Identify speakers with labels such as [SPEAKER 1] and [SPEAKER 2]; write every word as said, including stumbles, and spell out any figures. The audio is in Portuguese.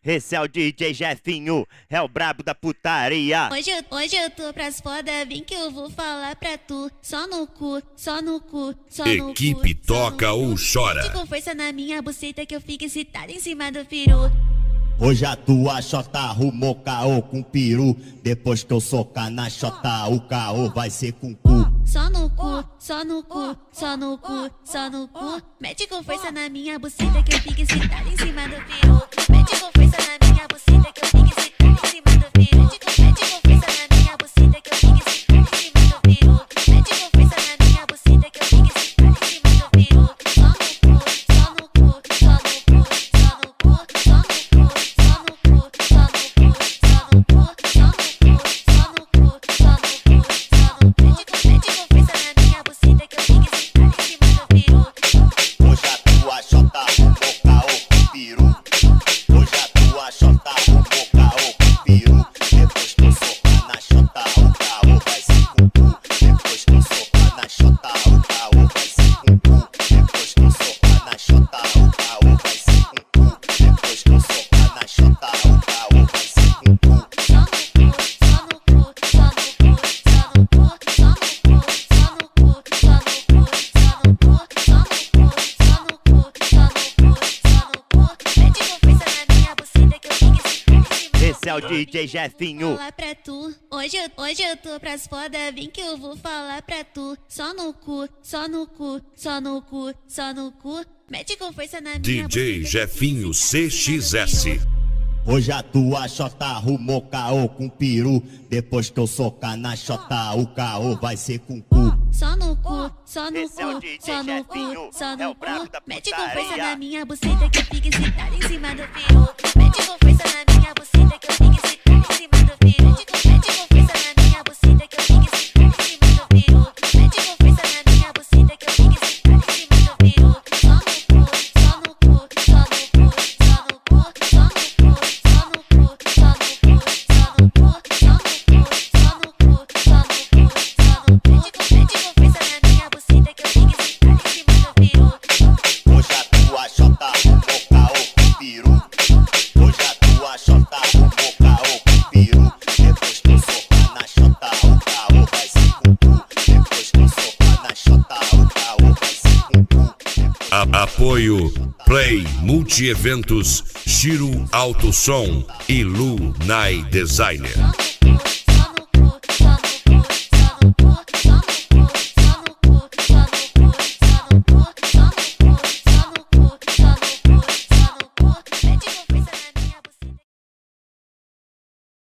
[SPEAKER 1] Esse é o D J Jefinho, é o brabo da putaria.
[SPEAKER 2] Hoje eu, hoje eu tô pras foda, vem que eu vou falar pra tu. Só no cu, só no cu, só no cu.
[SPEAKER 3] Equipe toca ou chora.
[SPEAKER 2] Com força na minha buceta que eu fico excitada em cima do peru.
[SPEAKER 4] Hoje a tua xota arrumou caô com peru. Depois que eu socar na xota, o caô vai ser com cu.
[SPEAKER 2] Só no cu, só no cu, só no cu, só no cu. Mete com força na minha buceta que eu fico excitada em cima do peru. Mete com força na minha buceta que eu fico excitada em cima do peru. Mete com força na minha buceta que eu fico excitada em cima do peru. Mete com força na minha buceta que eu fico excitada em cima do peru. Só no cu, só no cu, só no cu, só no cu, só no cu, só no cu, só no cu, só no cu, só no cu, só no cu, só no cu, só no cu. Mete com força na minha buceta que eu fico excitada em cima do peru.
[SPEAKER 4] Hoje a tua xota arrumou caô com peru. Hoje a tua xota arrumou caô com peru. Depois que eu socar na xota, o caô vai ser com cu. Depois que eu socar na xota, o caô vai ser com cu. Depois que eu socar na xota, o caô vai ser com cu. Depois que eu socar na xota, o caô vai ser com cu.
[SPEAKER 2] Só no cu, só no cu, só no cu, só no cu, só no cu, só no cu, só no cu, só no cu, só no cu, só no cu, só no cu. Mete com força na minha buceta que eu fico excitada em cima do
[SPEAKER 1] Esse é o D J Jefinho.
[SPEAKER 2] falar pra tu. Hoje eu, hoje eu tô pras foda, vem que eu vou falar pra tu. Só no cu, só no cu, só no cu, só no cu. Mete com força na minha
[SPEAKER 3] D J
[SPEAKER 2] buceta que eu fico
[SPEAKER 3] Jefinho
[SPEAKER 2] excitada em cima do
[SPEAKER 3] C X S.
[SPEAKER 2] peru.
[SPEAKER 4] Hoje a tua xota arrumou caô com peru. Depois que eu socar na xota, o caô vai ser com cu.
[SPEAKER 2] Só no cu, só no
[SPEAKER 1] Esse é o
[SPEAKER 2] cu,
[SPEAKER 1] D J
[SPEAKER 2] só no
[SPEAKER 1] Jefinho,
[SPEAKER 2] cu, só
[SPEAKER 1] é
[SPEAKER 2] no
[SPEAKER 1] o brabo
[SPEAKER 2] cu.
[SPEAKER 1] da
[SPEAKER 2] Mete com força
[SPEAKER 1] putaria.
[SPEAKER 2] na minha buceta que eu fico excitada em cima do peru. Mete com força na minha buceta que eu fico excitada em cima do peru. Mete com força na minha buceta que eu fico excitada em cima do peru. Mete com força na minha buceta que eu fico excitada em cima do peru. Só no cu, só no cu, só no cu, só no cu, só no cu, só no cu, só no cu, só no cu, só no cu, só no cu, só no cu, só no cu. Mete com força na minha buceta que eu fico excitada em cima do peru.
[SPEAKER 4] Hoje a tua xota arrumou caô com peru. Hoje a tua xota arrumou caô com peru. Depois que eu socar na xota, o caô vai ser com cu. Depois que eu socar na xota, o caô vai ser com cu.
[SPEAKER 3] A apoio Play Multi Eventos, Shiro Alto Som e Lu Nai Designer.